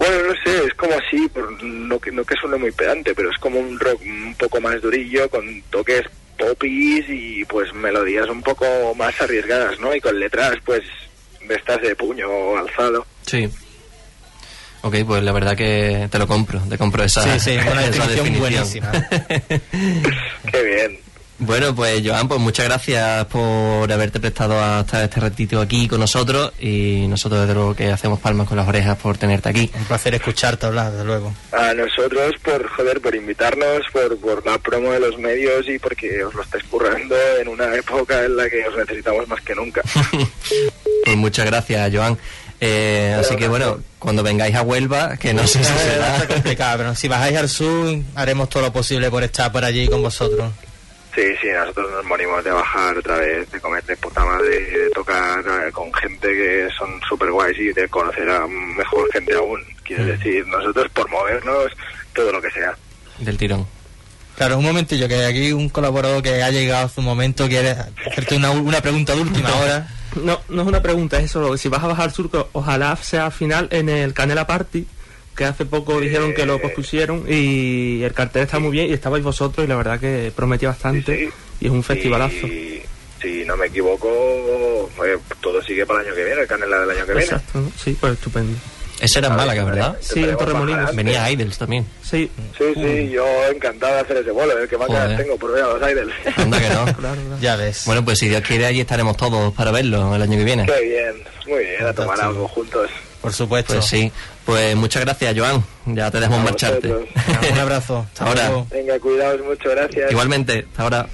Speaker 11: Bueno, no sé, es como así, no que suene muy pedante, pero es como un rock un poco más durillo, con toques popis y pues melodías un poco más arriesgadas, ¿no? Y con letras pues de estas de puño alzado.
Speaker 2: Sí. Ok, pues la verdad que te compro esa,
Speaker 3: sí, una definición buenísima.
Speaker 11: Qué bien.
Speaker 2: Bueno, pues Joan, pues muchas gracias por haberte prestado hasta este ratito aquí con nosotros, y nosotros desde luego que hacemos palmas con las orejas por tenerte aquí.
Speaker 3: Un placer escucharte hablar, desde luego.
Speaker 11: A nosotros por invitarnos, por la promo de los medios y porque os lo estáis currando en una época en la que os necesitamos más que nunca.
Speaker 2: Pues muchas gracias, Joan. Así que bueno, cuando vengáis a Huelva, que no sé si será
Speaker 3: complicado, pero si bajáis al sur haremos todo lo posible por estar por allí con vosotros.
Speaker 11: Sí, nosotros nos morimos de bajar otra vez, de comer de puta madre y de tocar con gente que son súper guays y de conocer a mejor gente aún. Quiero decir, nosotros por movernos, todo lo que sea.
Speaker 2: Del tirón.
Speaker 3: Claro, un momentillo, que aquí un colaborador que ha llegado hace un momento quiere hacerte una pregunta de última hora.
Speaker 5: No es una pregunta, es solo si vas a bajar al sur, que ojalá sea al final en el Canela Party, que hace poco dijeron que lo pospusieron, y el cartel está muy bien y estabais vosotros y la verdad que prometía bastante, y es un festivalazo.
Speaker 11: Si no me equivoco, todo sigue para el año que viene, el Canela del año que viene.
Speaker 5: Exacto, ¿no? Sí, pues estupendo.
Speaker 2: Ese era en Málaga, ¿verdad?
Speaker 5: Sí, en Torremolinos.
Speaker 2: Venía Idols también.
Speaker 5: Sí.
Speaker 11: Sí, yo encantado de hacer ese vuelo, el que más ganas tengo por ver a los Idols.
Speaker 2: Anda que no.
Speaker 5: Claro.
Speaker 3: Ya ves.
Speaker 2: Bueno, pues si Dios quiere, allí estaremos todos para verlo el año que viene.
Speaker 11: Qué bien, muy bien, a tomar algo juntos.
Speaker 3: Por supuesto.
Speaker 2: Pues sí. Pues muchas gracias, Joan. Ya te dejamos marcharte.
Speaker 3: Un abrazo.
Speaker 2: Hasta ahora.
Speaker 11: Venga, cuidaos mucho, gracias.
Speaker 2: Igualmente, hasta ahora.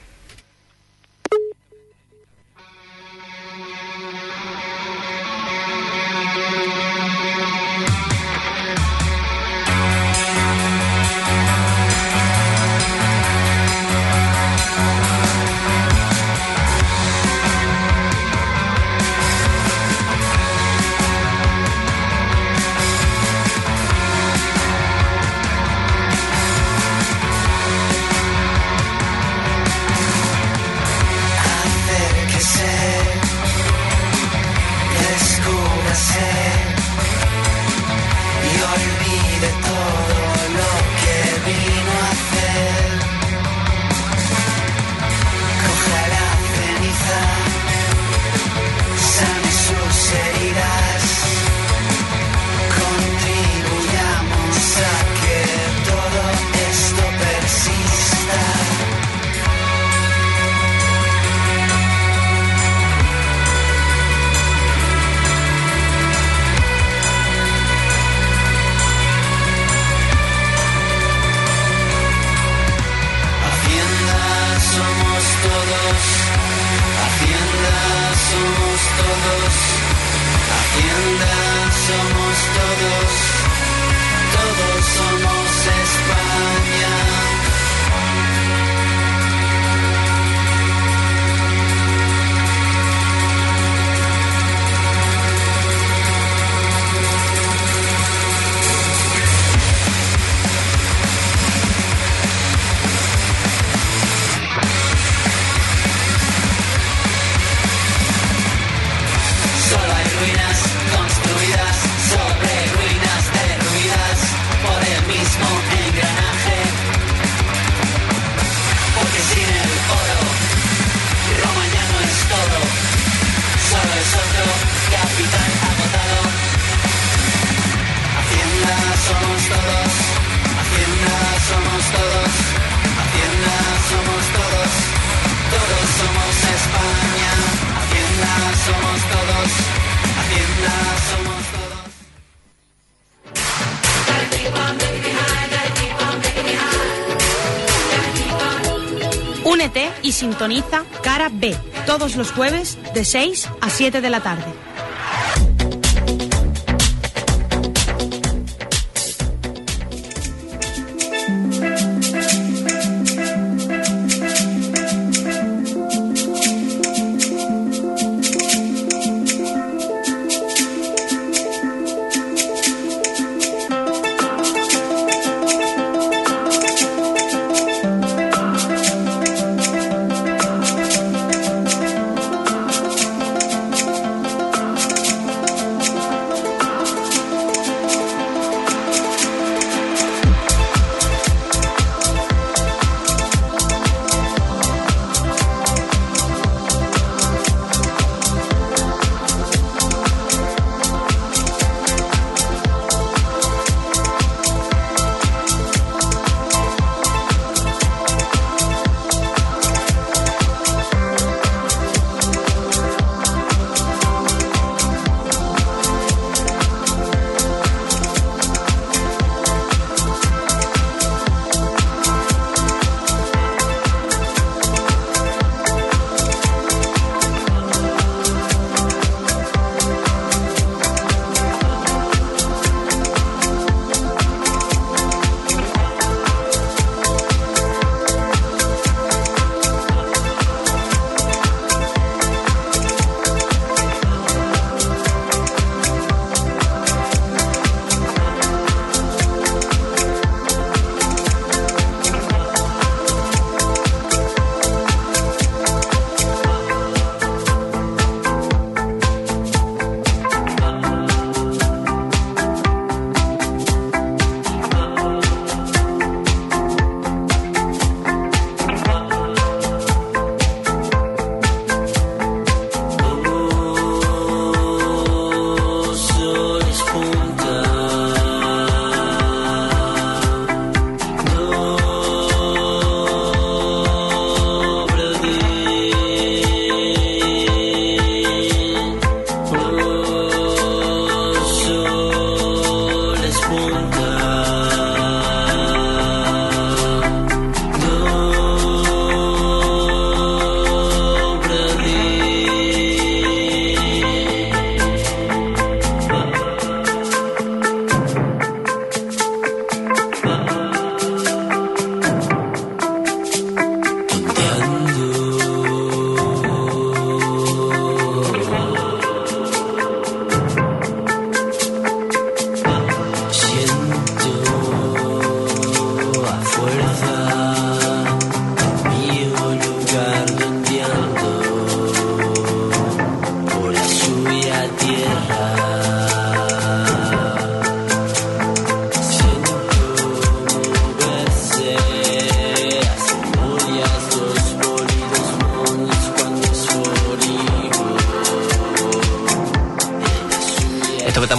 Speaker 10: Únete y sintoniza Cara B todos los jueves de 6 a 7 de la tarde.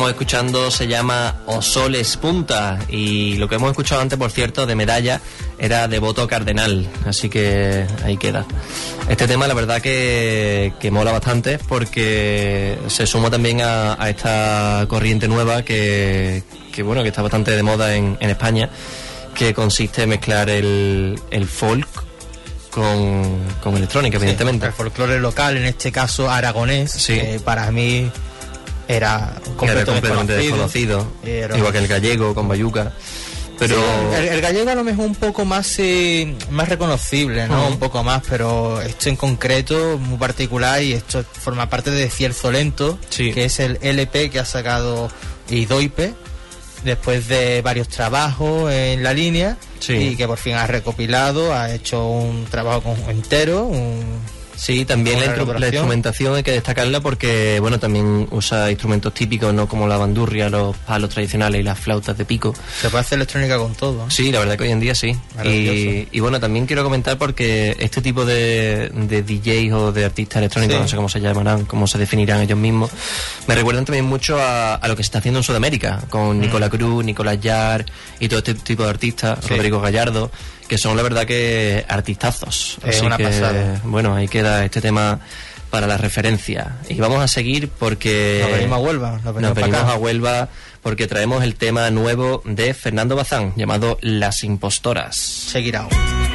Speaker 2: estamos escuchando se llama O Soles Punta, y lo que hemos escuchado antes, por cierto, de Medalla, era Devoto Cardenal, así que ahí queda. Este tema la verdad que mola bastante, porque se suma también a esta corriente nueva que bueno, que está bastante de moda en España, que consiste en mezclar el folk con electrónica, evidentemente.
Speaker 3: El folclore local, en este caso aragonés, que para mí era completamente desconocido.
Speaker 2: Igual que el gallego con bayuca. Pero
Speaker 3: sí, el gallego a lo mejor un poco más reconocible, ¿no? Un poco más, pero esto en concreto muy particular, y esto forma parte de Cierzo Lento, que es el LP que ha sacado Idoipe después de varios trabajos en la línea, y que por fin ha recopilado, ha hecho un trabajo entero,
Speaker 2: sí, también la instrumentación hay que destacarla, porque bueno, también usa instrumentos típicos, no como la bandurria, los palos tradicionales y las flautas de pico.
Speaker 3: Se puede hacer electrónica con todo, ¿eh?
Speaker 2: Sí, la verdad que hoy en día sí. Y bueno, también quiero comentar, porque este tipo de DJs o de artistas electrónicos, no sé cómo se llamarán, cómo se definirán ellos mismos, me recuerdan también mucho a lo que se está haciendo en Sudamérica, con Nicolás Cruz, Nicolás Yar y todo este tipo de artistas, Rodrigo Gallardo, que son la verdad que artistazos.
Speaker 3: Es una pasada.
Speaker 2: Bueno, ahí queda este tema para la referencia. Y vamos a seguir porque
Speaker 3: nos venimos a Huelva.
Speaker 2: Nos venimos a Huelva porque traemos el tema nuevo de Fernando Bazán, llamado Las Impostoras.
Speaker 3: Check it out.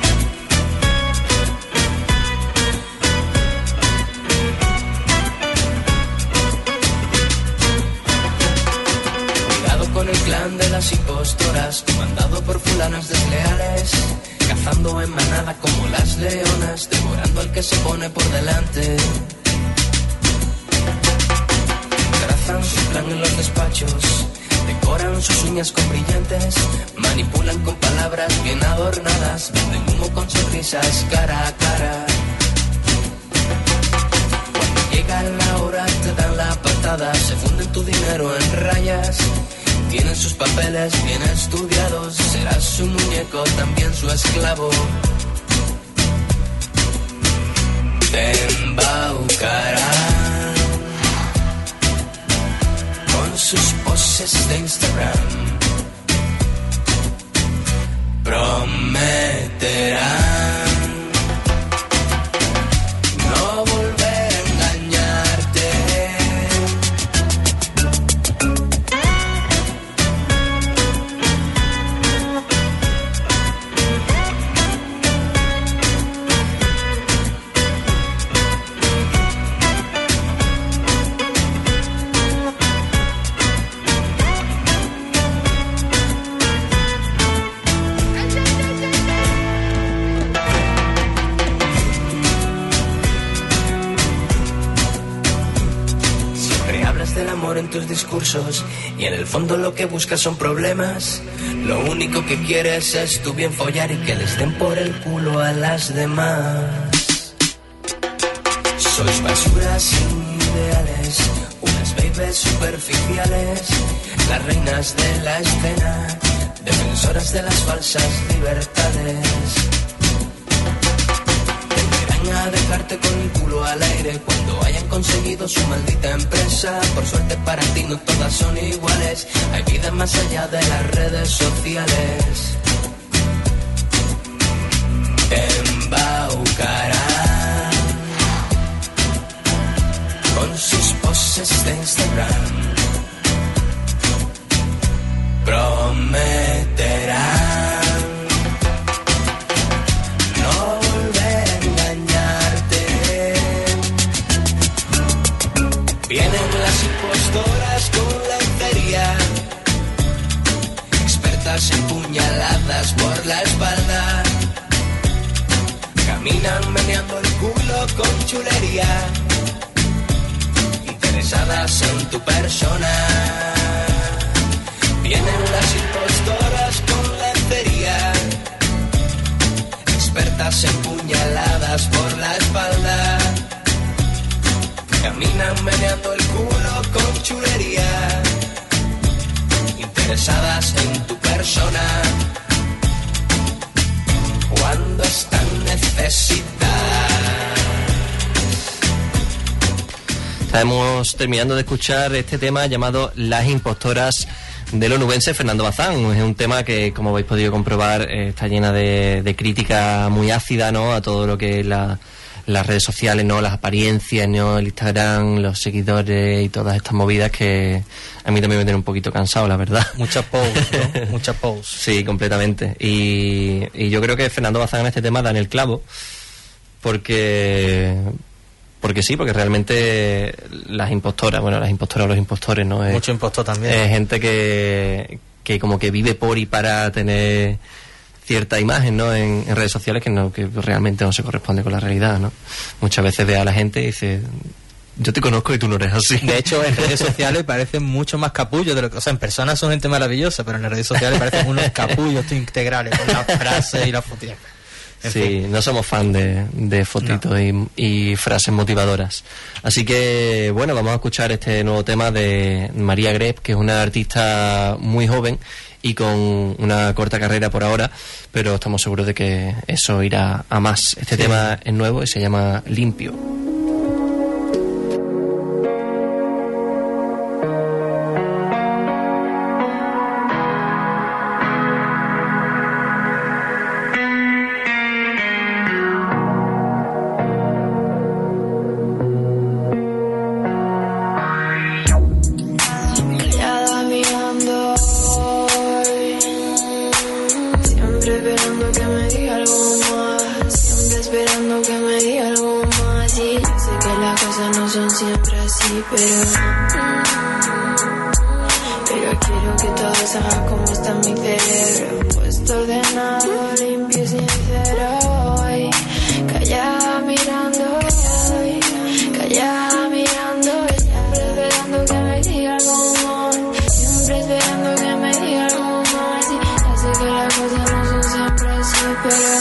Speaker 4: Con el clan de las impostoras, comandado por fulanas desleales, cazando en manada como las leonas, devorando al que se pone por delante. Trazan su plan en los despachos, decoran sus uñas con brillantes, manipulan con palabras bien adornadas, venden humo con sonrisas cara a cara. Cuando llega la hora te dan la patada, se funden tu dinero en rayas. Tienen sus papeles bien estudiados, serás su muñeco, también su esclavo. Te embaucarán con sus poses de Instagram. Prometerán no volver a engañarte. En tus discursos, y en el fondo lo que buscas son problemas. Lo único que quieres es tu bien follar y que les den por el culo a las demás. Sois basuras sin ideales, unas babies superficiales, las reinas de la escena, defensoras de las falsas libertades. A dejarte con el culo al aire cuando hayan conseguido su maldita empresa. Por suerte para ti no todas son iguales, hay vida más allá de las redes sociales. Te embaucarán con sus poses de Instagram. Prometerán vienen las impostoras con lencería, expertas en puñaladas por la espalda, caminan meneando el culo con chulería, interesadas en tu persona. Vienen las impostoras con lencería, expertas en puñaladas por la espalda, caminan meneando el culo con chulería, interesadas en tu persona, cuando están necesitadas.
Speaker 2: Estamos terminando de escuchar este tema llamado Las impostoras del onubense Fernando Bazán. Es un tema que, como habéis podido comprobar, está llena de crítica muy ácida, ¿no?, a todo lo que es las redes sociales, ¿no?, las apariencias, ¿no?, el Instagram, los seguidores y todas estas movidas que a mí también me tienen un poquito cansado, la verdad.
Speaker 3: Muchas posts, ¿no? Muchas posts.
Speaker 2: Sí, completamente. Y yo creo que Fernando Bazán en este tema da en el clavo, porque realmente las impostoras o los impostores, ¿no?
Speaker 3: Mucho impostor también.
Speaker 2: Es gente que como que vive por y para tener cierta imagen, ¿no?, en redes sociales que realmente no se corresponde con la realidad, ¿no? Muchas veces ve a la gente y dice, yo te conozco y tú no eres así.
Speaker 3: De hecho, en redes sociales parecen mucho más capullos de lo que... O sea, en persona son gente maravillosa, pero en las redes sociales parecen unos capullos integrales con las frases y las fotos.
Speaker 2: Sí, no somos fan de fotitos y frases motivadoras. Así que, bueno, vamos a escuchar este nuevo tema de María Greb, que es una artista muy joven y con una corta carrera por ahora, pero estamos seguros de que eso irá a más. Este tema es nuevo y se llama Limpio.
Speaker 12: Pero quiero que todo salga como está en mi cerebro, puesto ordenado, limpio y sincero. Ay, callada mirando, ay, callada mirando, siempre esperando que me diga algo más, siempre esperando que me diga algo más. Y ya sé que las cosas no son siempre así, pero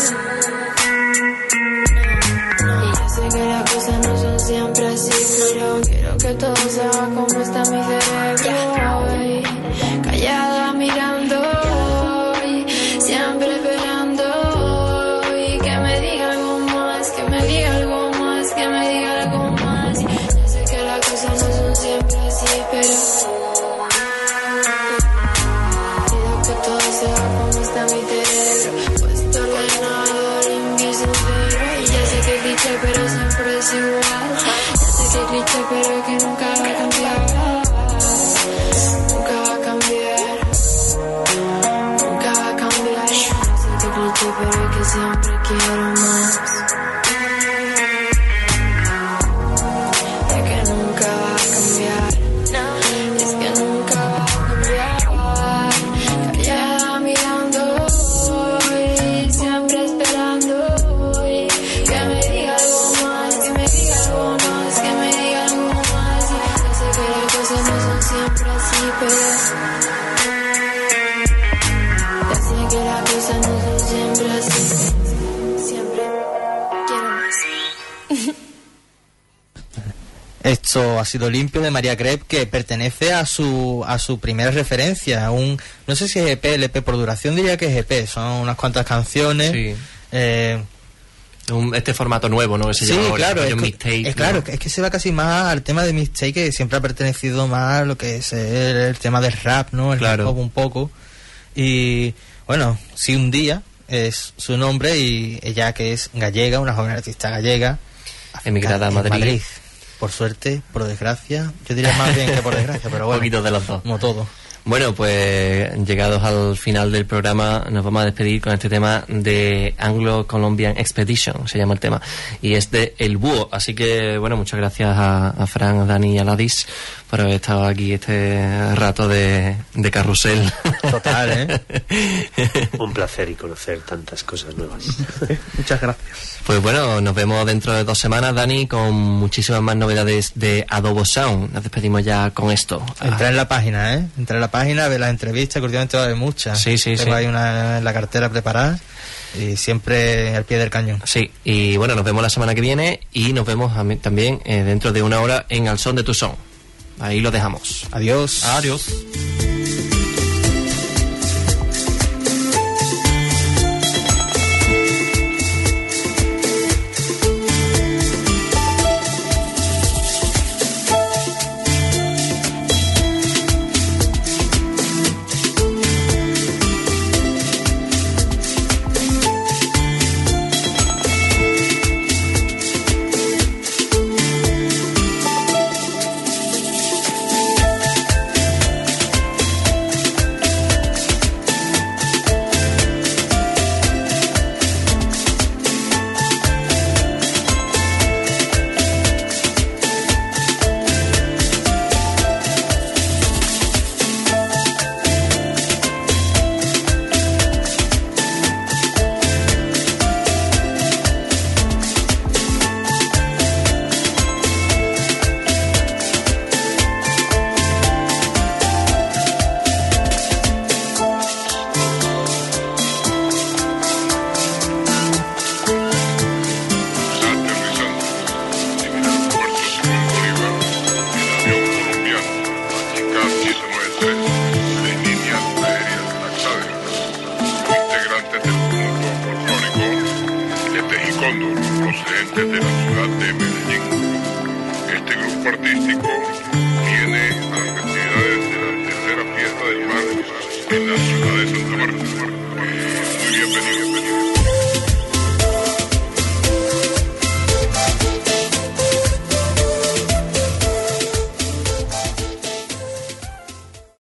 Speaker 12: siempre así, pero quiero que todo sea como está mi cerebro. Ay, callada mirando, ay, siempre esperando, y que me diga algo más, que me diga algo más, que me diga algo más. Ya sé que las cosas no son siempre así, pero quiero que todo sea como está mi cerebro, puesto ordenado, limpio y sincero. Y ya sé que es cliché, pero siempre es igual. Que cliché, pero que nunca va a cambiar, nunca va a cambiar, nunca va a cambiar. Sé que cliché, pero que siempre quiero más, de que nunca va a cambiar, es que nunca va a cambiar. Callada mirando, y siempre esperando, y que me diga algo más, que me diga algo más, que me diga algo más. Ya sé que las cosas no son siempre así, pero ya sé que las cosas no son siempre así, siempre quiero más.
Speaker 3: Esto ha sido Limpio de María Greb, que pertenece a su primera referencia, no sé si es EP, LP por duración, diría que es EP, son unas cuantas canciones.
Speaker 2: Sí. Este formato nuevo, ¿no? Que se llama ahora,
Speaker 3: claro,
Speaker 2: mixtape, ¿no?
Speaker 3: claro, es que se va casi más al tema de mixtape, que siempre ha pertenecido más a lo que es el tema del rap, ¿no? El hip hop un poco. Y bueno, Si un día es su nombre, y ella, que es gallega, una joven artista gallega,
Speaker 2: emigrada a Madrid.
Speaker 3: Por suerte, por desgracia, yo diría más bien que por desgracia, pero bueno.
Speaker 2: Un poquito de los dos.
Speaker 3: Como todo.
Speaker 2: Bueno, pues llegados al final del programa, nos vamos a despedir con este tema de Anglo Colombian Expedition, se llama el tema, y es de El Búho. Así que, bueno, muchas gracias a Fran, a Dani y a Ladis por haber estado aquí este rato de carrusel.
Speaker 3: Total,
Speaker 6: Un placer y conocer tantas cosas nuevas.
Speaker 5: Muchas gracias.
Speaker 2: Pues bueno, nos vemos dentro de 2 semanas, Dani, con muchísimas más novedades de Adobo Sound. Nos despedimos ya con esto.
Speaker 3: Entra en la página, Entra en la página, ve las entrevistas, que últimamente va a haber muchas.
Speaker 2: Sí.
Speaker 3: Tengo ahí una en la cartera preparada y siempre al pie del cañón.
Speaker 2: Sí, y bueno, nos vemos la semana que viene y nos vemos también dentro de 1 hora en Al Son de Tu Son. Ahí lo dejamos.
Speaker 3: Adiós.
Speaker 2: Adiós.
Speaker 13: Rondo, procedentes de la ciudad de Medellín. Este grupo artístico viene a las festividades de la tercera fiesta del mar en la ciudad de Santa Marta. Muy bienvenido.